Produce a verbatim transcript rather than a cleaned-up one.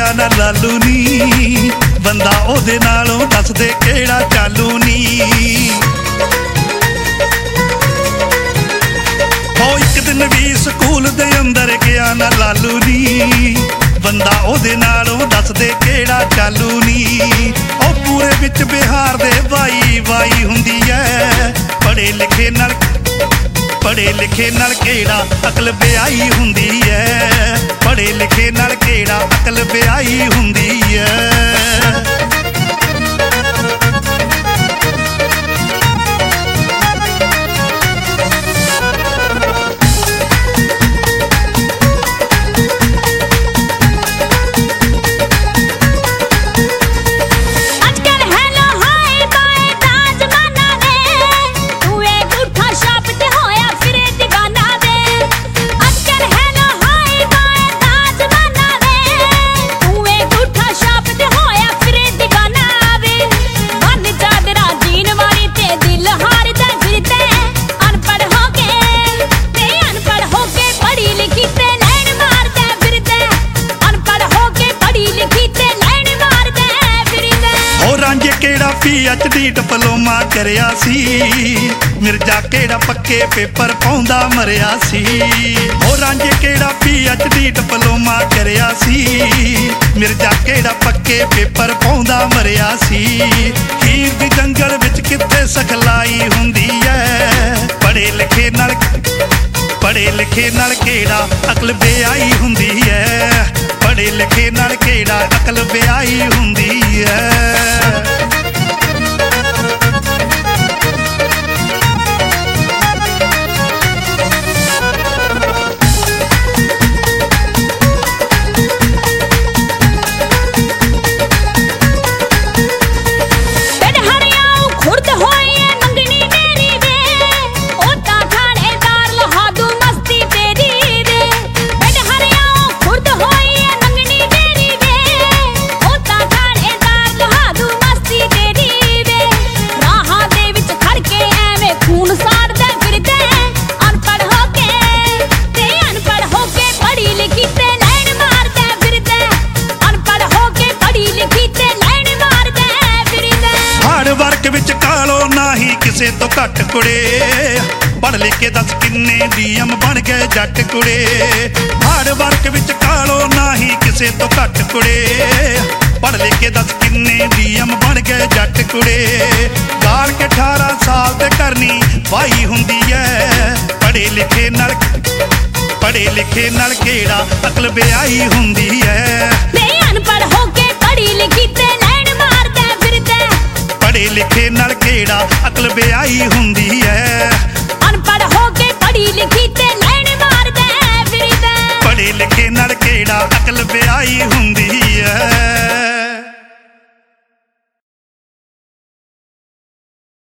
ਗਿਆ ਨਾ ਲਾਲੂ ਨੀ, ਬੰਦਾ ਉਹਦੇ ਨਾਲੋਂ ਦੱਸ ਦੇ ਕਿਹੜਾ ਚਾਲੂ ਨੀ। ਹੋ ਇੱਕ ਦਿਨ ਵੀ ਸਕੂਲ ਦੇ ਅੰਦਰ ਗਿਆ ਨਾ ਲਾਲੂ ਨੀ, ਬੰਦਾ ਉਹਦੇ ਨਾਲੋਂ ਦੱਸ ਦੇ ਕਿਹੜਾ ਚਾਲੂ ਨੀ। ਉਹ ਪੂਰੇ ਵਿੱਚ ਬਿਹਾਰ ਦੇ ਵਾਈ ਵਾਈ ਹੁੰਦੀ ਐ, ਪੜ੍ਹੇ ਲਿਖੇ ਨਾਲ ਪੜ੍ਹੇ ਲਿਖੇ ਨਾਲ ਕਿਹੜਾ ਅਕਲ ਵਿਆਹੀ ਹੁੰਦੀ ਐ, ਪੜ੍ਹੇ ਲਿਖੇ ਨਾਲ ਕਿਹੜਾ ਅਕਲ ਵਿਆਹੀ ਹੁੰਦੀ ਐ। ਕਿਹੜਾ ਪੀ ਐਚ ਡੀ ਡਿਪਲੋਮਾ ਕਰਿਆ ਸੀ, ਮਿਰਜ਼ਾ ਕਿਹੜਾ ਪੱਕੇ ਪੇਪਰ ਪਾਉਂਦਾ ਮਰਿਆ ਸੀ। ਉਹ ਰਾਂਝੇ ਕਿਹੜਾ ਪੀ ਐਚ ਡੀ ਡਿਪਲੋਮਾ ਕਰਿਆ ਸੀ, ਮਿਰਜ਼ਾ ਕਿਹੜਾ ਪੱਕੇ ਪੇਪਰ ਪਾਉਂਦਾ ਮਰਿਆ ਸੀ। ਹੀਰ ਦੀ ਜੰਗਲ ਵਿੱਚ ਕਿੱਥੇ ਸਿਖਲਾਈ ਹੁੰਦੀ ਐ, ਪੜ੍ਹੇ ਲਿਖੇ ਨਾਲ ਪੜ੍ਹੇ ਲਿਖੇ ਨਾਲ ਕਿਹੜਾ ਅਕਲ ਵਿਆਹੀ ਹੁੰਦੀ ਐ, ਪੜ੍ਹੇ ਲਿਖੇ ਨਾਲ ਕਿਹੜਾ ਅਕਲ ਵਿਆਹੀ ਹੁੰਦੀ ਐ। ਵਿੱਚ ਕਾਲੋ ਨਾਹੀਂ ਕਿਸੇ ਤੋਂ ਘੱਟ ਕੁੜੇ, ਪੜ੍ਹ ਲਿਖ ਕੇ ਦੱਸ ਕਿੰਨੇ ਡੀ ਐਮ ਬਣ ਗਏ ਜੱਟ ਕੁੜੇ। ਹਾਰਡ ਵਰਕ ਵਿੱਚ ਕਾਲੋ ਨਾਹੀਂ ਕਿਸੇ ਤੋਂ ਘੱਟ ਕੁੜੇ, ਪੜ੍ਹ ਲਿਖ ਕੇ ਦੱਸ ਕਿੰਨੇ ਡੀ ਐਮ ਬਣ ਗਏ ਜੱਟ ਕੁੜੇ। ਗਾਲ ਕੇ ਅਠਾਰਾਂ ਸਾਲ ਤੇ ਕਰਨੀ ਵਾਹੀ ਹੁੰਦੀ ਐ, ਪੜ੍ਹੇ ਲਿਖੇ ਨਾਲ ਪੜ੍ਹੇ ਲਿਖੇ ਨਾਲ ਕਿਹੜਾ ਅਕਲ ਵਿਆਹੀ ਹੁੰਦੀ ਐ। ਨਹੀਂ ਅਨਪੜ੍ਹ ਹੋ ਕੇ ਪੜ੍ਹੀ ਲਿਖੀ ਤੇ ਲੈਣ ਮਾਰਦਾ ਫਿਰਦਾ, ਪੜ੍ਹੇ ਲਿਖੇ ਨਾਲ ਕਿਹੜਾ ਅਕਲ ਵਿਆਹੀ ਹੁੰਦੀ